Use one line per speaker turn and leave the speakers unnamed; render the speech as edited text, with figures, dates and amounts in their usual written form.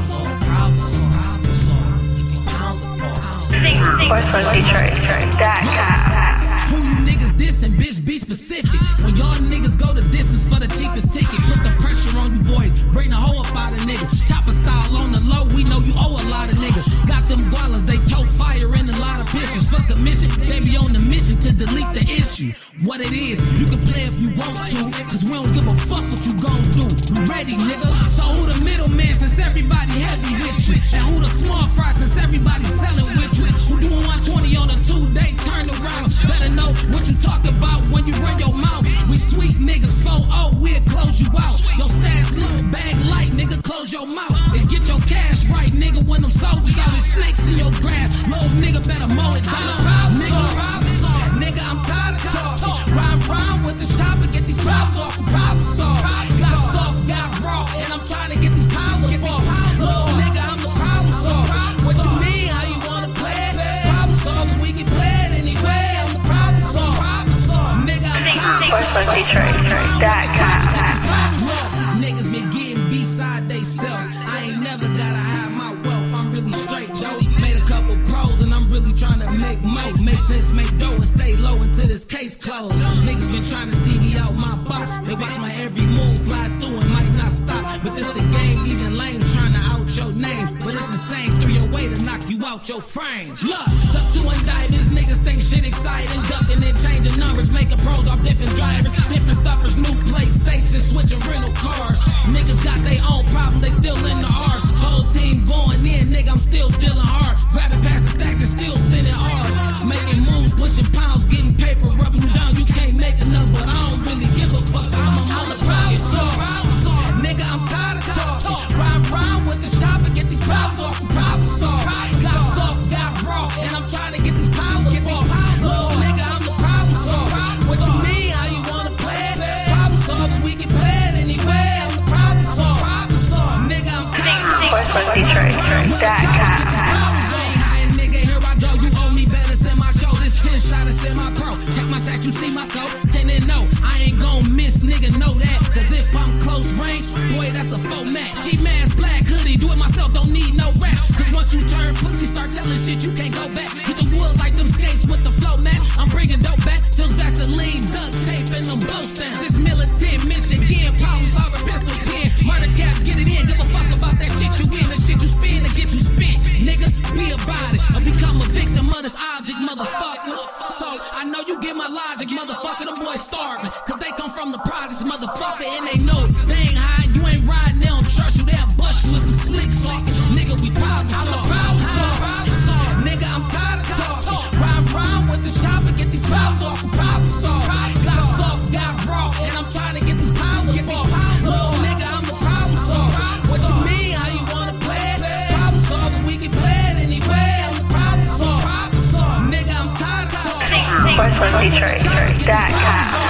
Who you niggas dissing, bitch, be specific. When y'all niggas go the distance for the cheapest ticket, put the pressure on you boys, bring the hoe up out of niggas. Chopper style on the low, we know you owe a lot of niggas. Got them gualas, they tote fire and a lot of pistols. Fuck a mission, they be on the mission to delete the issue. What it is, you can play if you want to, cause we don't give a fuck what you gon' do. We ready, nigga. So who the middleman since everybody heavy with you? And who the small fry since everybody selling with you? Who doing 120 on a 2-day turnaround? Better know what you talk about when you run your mouth. We sweet niggas, 4-0, we'll close you out. Your stash look bag light, nigga, close your mouth. And get your cash right, nigga, when them soldiers out with snakes in your grass. Little nigga better mow it down. Nigga, I'm tired of talk. Rhyme with the shop and get these problems off the problem solved. Got soft, got raw, and I'm trying to get these piles of ball. Little nigga, I'm the problem solver. What you mean, how you wanna play it? Problem solver, we can play it anyway. I'm the problem solver. Nigga, I'm tired of niggas been getting beside they self. I ain't never gotta hide my wealth. I'm really straight though. Made a couple pros and I'm really trying to make more. Make sense, make dough and stay low until this case closed. Niggas been trying to see me out my box. They watch my every move slide through and might not stop. But this the game, even lame trying to out your name. But it's insane, through your way to knock you out your frame. Look, duck to indictments, niggas think shit exciting. Ducking and changing numbers, making pros off different drivers. Different stuffers, new play states and switching rental cars. Niggas got their own problem, they still in the ours. Whole team going in, nigga, I'm still dealing hard. Grabbing past the stack and still sending ours. Making moves, pushing pounds, getting paper, rubbing you down. You can't make enough, but I don't really give a fuck. I'm the problem solver. Nigga, I'm tired of talk. Rhyme with the shop and get these problems off the problem solved. Got soft, got raw, and I'm trying to get these piles of ball. Little nigga, I'm the problem solver. What you mean, how you wanna play it? Problem solver, we can play it anyway. I'm the problem solver. Nigga, I'm tired of nigga, here I go, you owe me better, send my show. This 10 shot is semi pro. Check my stats, you see my scope. 10 and no, I ain't gon' miss, nigga, know that. Cause if I'm close range, boy, that's a faux match. Ski mask, black hoodie, do it myself, don't need no rap. Cause once you turn pussy, start telling shit, you can't go back. Hit the wood like them skates with the flow mat. I'm bringing dope back, till Vaseline, duct tape, and them blow stands. This militant Michigan, problem solver, pistol pen. Murder cap, get it in, give a fuck about that shit you in. The shit you spin to get you spent. Nigga, be about it. I become a victim of this object, motherfucker. So, I know you get my logic, motherfucker. Them boys starving, cause they come from the projects, motherfucker, and they know it. They ain't hiding, you ain't riding, they don't trust you. They'll bust you with some slick talking. Nigga, we problem solving. Nigga, I'm tired of talking. Rhyme with the shop and get these problems off the problem solved. Got soft, got raw, and I'm trying to get these piles of ball. Little nigga, I'm the problem solver. What you mean, how you wanna play it? Problem solver, we can play it anyway. I'm the problem solver. Nigga, I'm tired of talking.